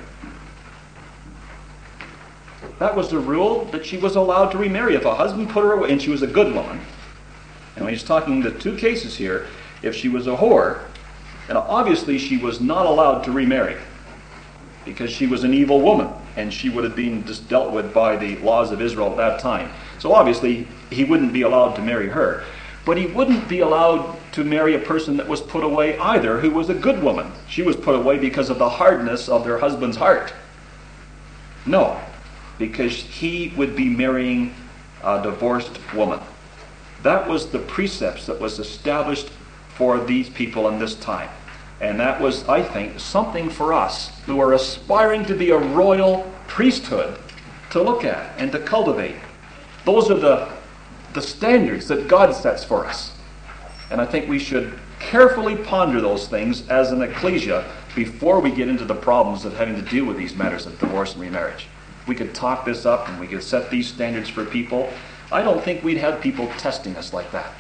That was the rule, that she was allowed to remarry. If a husband put her away, and she was a good woman, and he's talking the two cases here, if she was a whore, and obviously she was not allowed to remarry, because she was an evil woman, and she would have been just dealt with by the laws of Israel at that time. So obviously he wouldn't be allowed to marry her. But he wouldn't be allowed to marry a person that was put away either, who was a good woman. She was put away because of the hardness of their husband's heart. No, because he would be marrying a divorced woman. That was the precepts that was established for these people in this time. And that was, I think, something for us who are aspiring to be a royal priesthood to look at and to cultivate. Those are the standards that God sets for us. And I think we should carefully ponder those things as an ecclesia before we get into the problems of having to deal with these matters of divorce and remarriage. We could talk this up and we could set these standards for people. I don't think we'd have people testing us like that.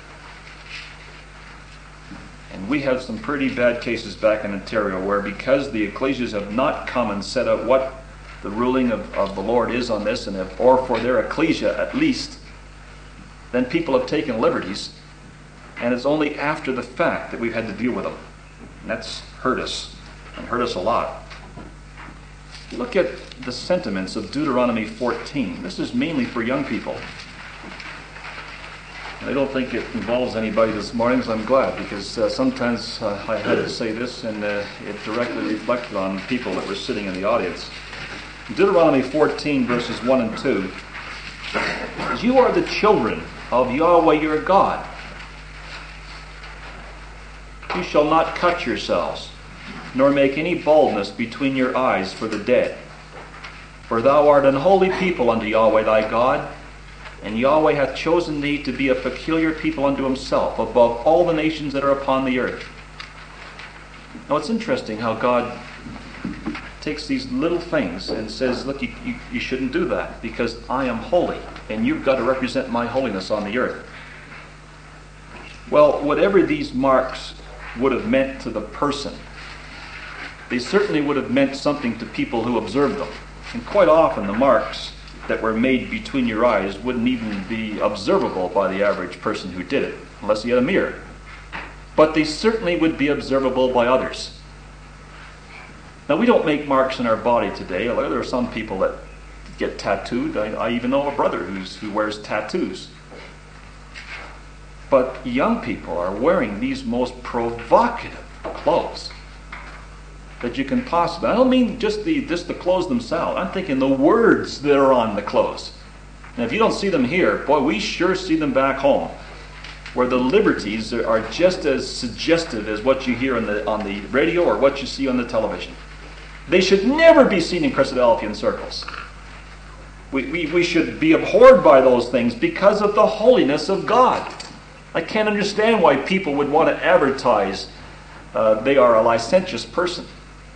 And we have some pretty bad cases back in Ontario where, because the ecclesias have not come and set out what the ruling of the Lord is on this, and or for their ecclesia at least, then people have taken liberties, and it's only after the fact that we've had to deal with them. And that's hurt us, and hurt us a lot. Look at the sentiments of Deuteronomy 14. This is mainly for young people. I don't think it involves anybody this morning, so I'm glad, because sometimes I had to say this, and it directly reflected on people that were sitting in the audience. Deuteronomy 14, verses 1 and 2. "You are the children of Yahweh your God. You shall not cut yourselves, nor make any baldness between your eyes for the dead. For thou art an holy people unto Yahweh thy God, and Yahweh hath chosen thee to be a peculiar people unto himself, above all the nations that are upon the earth." Now it's interesting how God takes these little things and says, look, you shouldn't do that because I am holy and you've got to represent my holiness on the earth. Well, whatever these marks would have meant to the person, they certainly would have meant something to people who observed them. And quite often the marks that were made between your eyes wouldn't even be observable by the average person who did it, unless he had a mirror. But they certainly would be observable by others. Now, we don't make marks in our body today. There are some people that get tattooed. I even know a brother who wears tattoos. But young people are wearing these most provocative clothes that you can possibly. I don't mean just the clothes themselves. I'm thinking the words that are on the clothes. Now, if you don't see them here, boy, we sure see them back home, where the liberties are just as suggestive as what you hear on the radio or what you see on the television. They should never be seen in Christadelphian circles. We should be abhorred by those things because of the holiness of God. I can't understand why people would want to advertise they are a licentious person.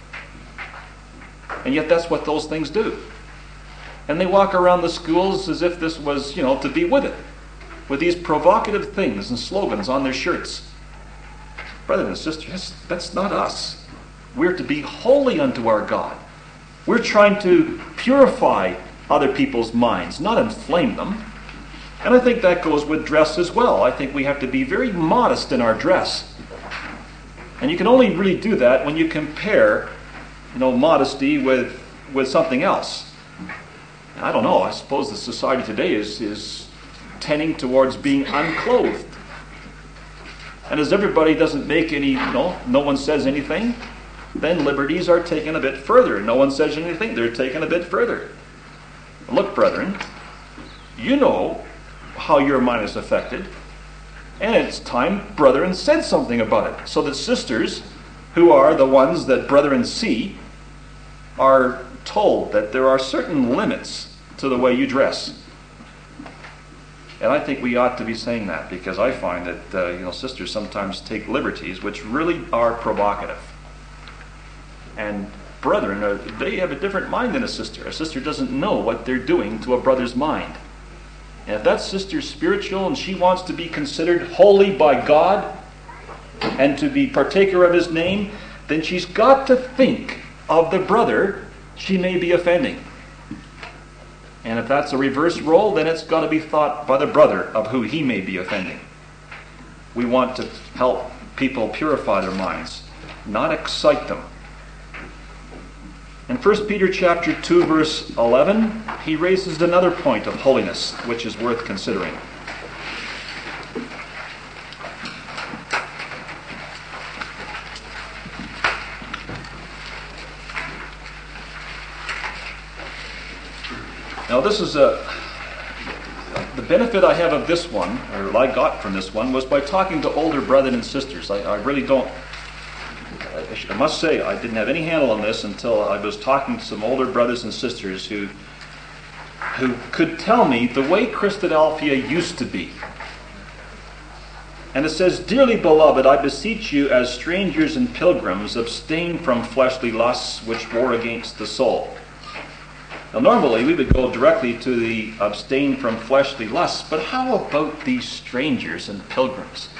And yet that's what those things do. And they walk around the schools as if this was, to be with it, with these provocative things and slogans on their shirts. Brothers and sisters, that's not us. We're to be holy unto our God. We're trying to purify other people's minds, not inflame them. And I think that goes with dress as well. I think we have to be very modest in our dress. And you can only really do that when you compare, modesty with something else. And I don't know, I suppose the society today is tending towards being unclothed. And as everybody doesn't make any, no one says anything, then liberties are taken a bit further. No one says anything, they're taken a bit further. Look, brethren, you know how your mind is affected, and it's time brethren said something about it, so that sisters, who are the ones that brethren see, are told that there are certain limits to the way you dress. And I think we ought to be saying that, because I find that sisters sometimes take liberties which really are provocative. And brethren, they have a different mind than a sister. A sister doesn't know what they're doing to a brother's mind. And if that sister's spiritual and she wants to be considered holy by God and to be partaker of his name, then she's got to think of the brother she may be offending. And if that's a reverse role, then it's got to be thought by the brother of who he may be offending. We want to help people purify their minds, not excite them. In 1 Peter chapter 2, verse 11, he raises another point of holiness, which is worth considering. Now this is the benefit I have of this one, or I got from this one, was by talking to older brothers and sisters. I really don't, I must say, I didn't have any handle on this until I was talking to some older brothers and sisters who could tell me the way Christadelphia used to be. And it says, "Dearly beloved, I beseech you as strangers and pilgrims, abstain from fleshly lusts which war against the soul." Now normally we would go directly to the abstain from fleshly lusts, but how about these strangers and pilgrims?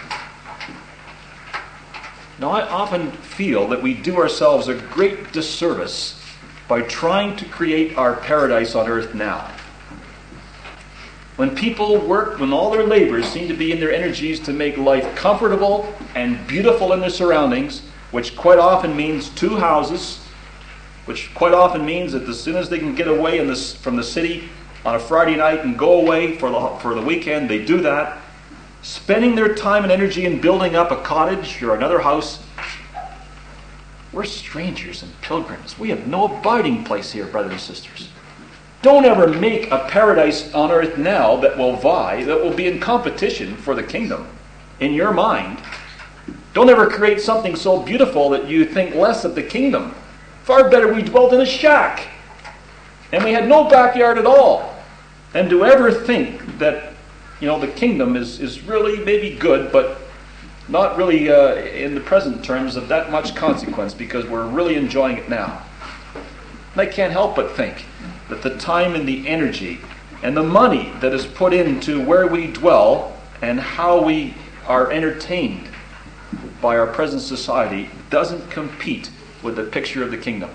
Now I often feel that we do ourselves a great disservice by trying to create our paradise on earth now. When people work, when all their labors seem to be in their energies to make life comfortable and beautiful in their surroundings, which quite often means 2 houses, which quite often means that as soon as they can get away from the city on a Friday night and go away for the weekend, they do that, spending their time and energy in building up a cottage or another house. We're strangers and pilgrims. We have no abiding place here, brothers and sisters. Don't ever make a paradise on earth now that will be in competition for the kingdom in your mind. Don't ever create something so beautiful that you think less of the kingdom. Far better we dwelt in a shack and we had no backyard at all than to ever think that the kingdom is really maybe good, but not really in the present terms of that much consequence, because we're really enjoying it now. And I can't help but think that the time and the energy and the money that is put into where we dwell and how we are entertained by our present society doesn't compete with the picture of the kingdom.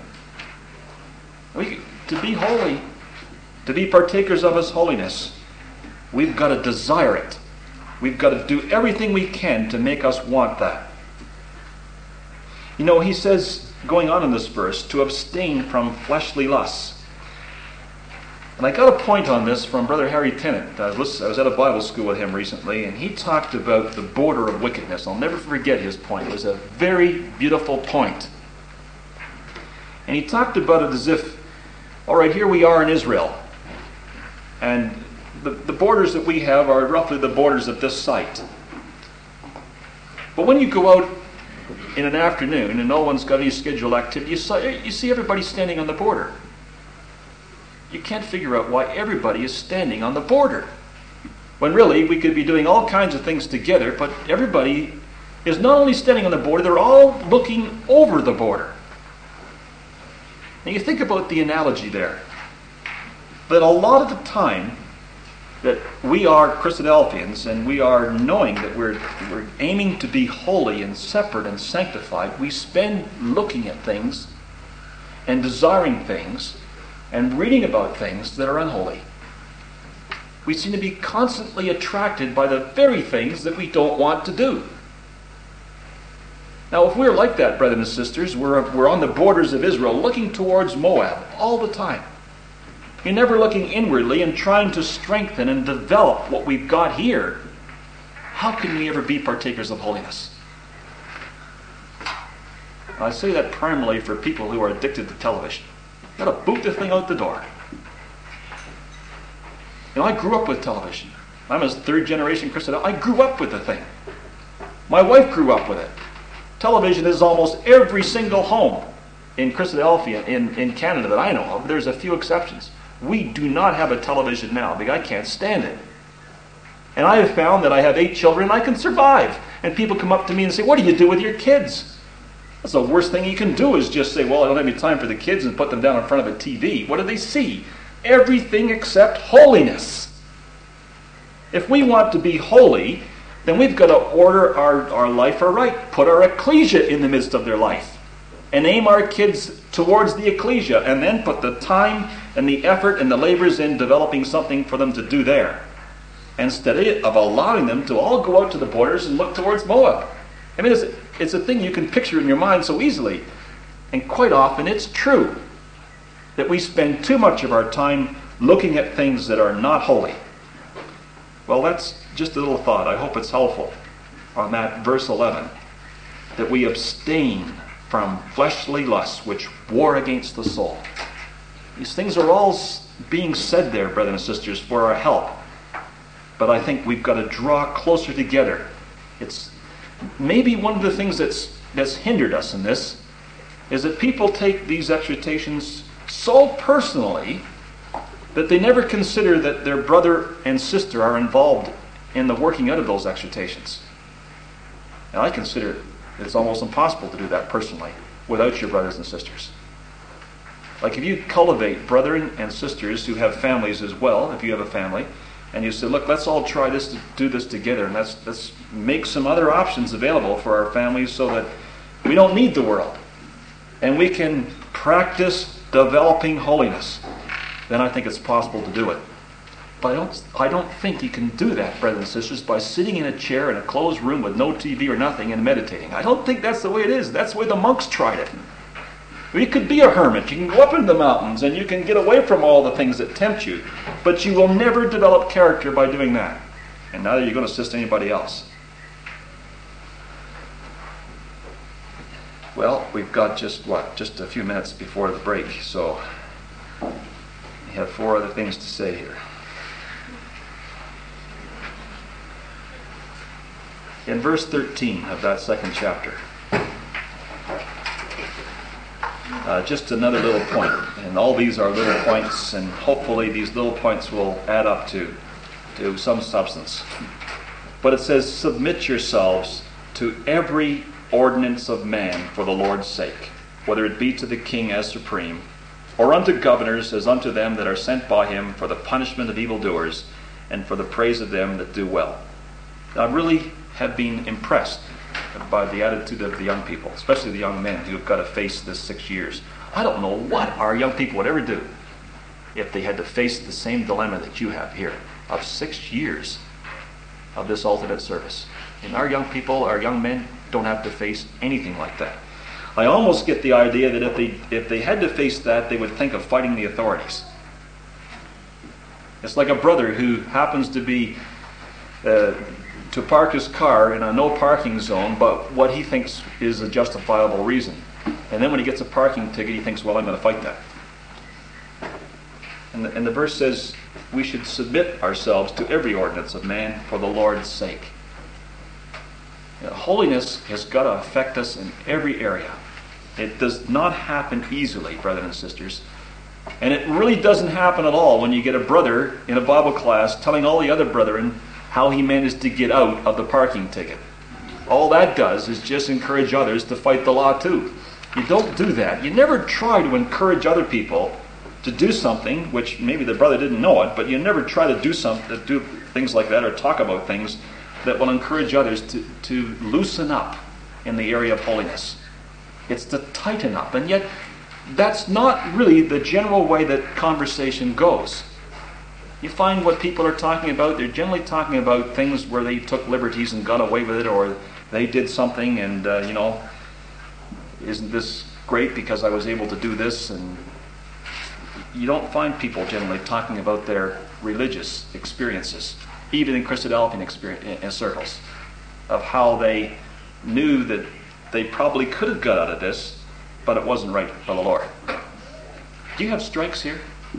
To be holy, to be partakers of His holiness, we've got to desire it. We've got to do everything we can to make us want that. You know, he says, going on in this verse, to abstain from fleshly lusts. And I got a point on this from Brother Harry Tennant. I was at a Bible school with him recently, and he talked about the border of wickedness. I'll never forget his point. It was a very beautiful point. And he talked about it as if, all right, here we are in Israel, and the borders that we have are roughly the borders of this site. But when you go out in an afternoon and no one's got any scheduled activity, you see everybody standing on the border. You can't figure out why everybody is standing on the border. When really we could be doing all kinds of things together, but everybody is not only standing on the border, they're all looking over the border. Now you think about the analogy there. That a lot of the time that we are Christadelphians and we are knowing that we're aiming to be holy and separate and sanctified, we spend looking at things and desiring things and reading about things that are unholy. We seem to be constantly attracted by the very things that we don't want to do. Now, if we're like that, brothers and sisters, we're on the borders of Israel, looking towards Moab all the time. You're never looking inwardly and trying to strengthen and develop what we've got here. How can we ever be partakers of holiness? I say that primarily for people who are addicted to television. You've got to boot the thing out the door. You know, I grew up with television. I'm a third generation Christian. I grew up with the thing. My wife grew up with it. Television is almost every single home in Christadelphia, in Canada that I know of. There's a few exceptions. We do not have a television now because I can't stand it. And I have found that I have 8 children and I can survive. And people come up to me and say, what do you do with your kids? That's the worst thing you can do is just say, well, I don't have any time for the kids, and put them down in front of a TV. What do they see? Everything except holiness. If we want to be holy, then we've got to order our life aright. Put our ecclesia in the midst of their life. And aim our kids towards the ecclesia. And then put the time and the effort and the labors in developing something for them to do there. Instead of allowing them to all go out to the borders and look towards Moab. I mean, it's a thing you can picture in your mind so easily. And quite often it's true that we spend too much of our time looking at things that are not holy. Well, that's just a little thought. I hope it's helpful on that verse 11. That we abstain from fleshly lusts which war against the soul. These things are all being said there, brothers and sisters, for our help. But I think we've got to draw closer together. It's maybe one of the things that's hindered us in this is that people take these exhortations so personally that they never consider that their brother and sister are involved in the working out of those exhortations. And I consider it's almost impossible to do that personally without your brothers and sisters. Like if you cultivate brethren and sisters who have families as well, if you have a family, and you say, look, let's all try to do this together, and let's make some other options available for our families so that we don't need the world. And we can practice developing holiness. Then I think it's possible to do it. But I don't think you can do that, brothers and sisters, by sitting in a chair in a closed room with no TV or nothing and meditating. I don't think that's the way it is. That's the way the monks tried it. You could be a hermit. You can go up into the mountains and you can get away from all the things that tempt you. But you will never develop character by doing that. And neither are you going to assist anybody else. Well, we've got just a few minutes before the break. So we have 4 other things to say here. In verse 13 of that 2nd chapter, just another little point. And all these are little points, and hopefully these little points will add up to some substance. But it says, submit yourselves to every ordinance of man for the Lord's sake, whether it be to the king as supreme, or unto governors as unto them that are sent by him for the punishment of evildoers and for the praise of them that do well. I really have been impressed by the attitude of the young people, especially the young men who have got to face this 6 years. I don't know what our young people would ever do if they had to face the same dilemma that you have here of 6 years of this alternate service. And our young people, our young men, don't have to face anything like that. I almost get the idea that if they had to face that, they would think of fighting the authorities. It's like a brother who happens to be to park his car in a no parking zone, but what he thinks is a justifiable reason. And then when he gets a parking ticket, he thinks, well, I'm going to fight that. And the verse says, we should submit ourselves to every ordinance of man for the Lord's sake. You know, holiness has got to affect us in every area. It does not happen easily, brothers and sisters. And it really doesn't happen at all when you get a brother in a Bible class telling all the other brethren how he managed to get out of the parking ticket. All that does is just encourage others to fight the law too. You don't do that. You never try to encourage other people to do something, which maybe the brother didn't know it, but you never try to do things like that or talk about things that will encourage others to loosen up in the area of holiness. It's to tighten up. And yet, that's not really the general way that conversation goes. You find what people are talking about, they're generally talking about things where they took liberties and got away with it, or they did something and, isn't this great because I was able to do this? And you don't find people generally talking about their religious experiences, even in Christadelphian circles, of how they knew that they probably could have got out of this, but it wasn't right for the Lord. Do you have strikes here?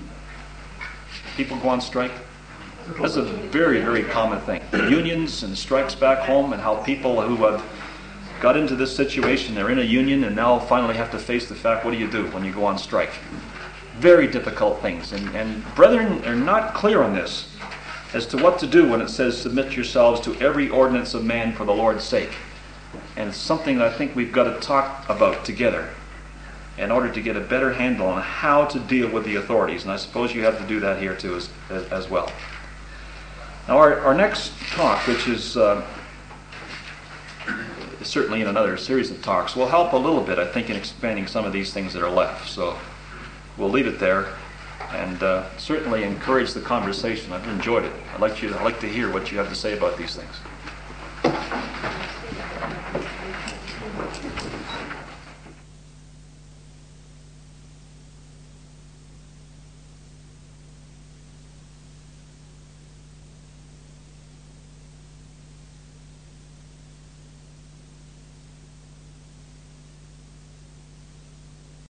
People go on strike? That's a very, very common thing. Unions and strikes back home, and how people who have got into this situation, they're in a union and now finally have to face the fact, what do you do when you go on strike? Very difficult things. And brethren are not clear on this as to what to do when it says, submit yourselves to every ordinance of man for the Lord's sake. And it's something that I think we've got to talk about together in order to get a better handle on how to deal with the authorities. And I suppose you have to do that here too as well. Now our next talk, which is certainly in another series of talks, will help a little bit, I think, in expanding some of these things that are left. So we'll leave it there and certainly encourage the conversation. I've enjoyed it. I'd like to hear what you have to say about these things.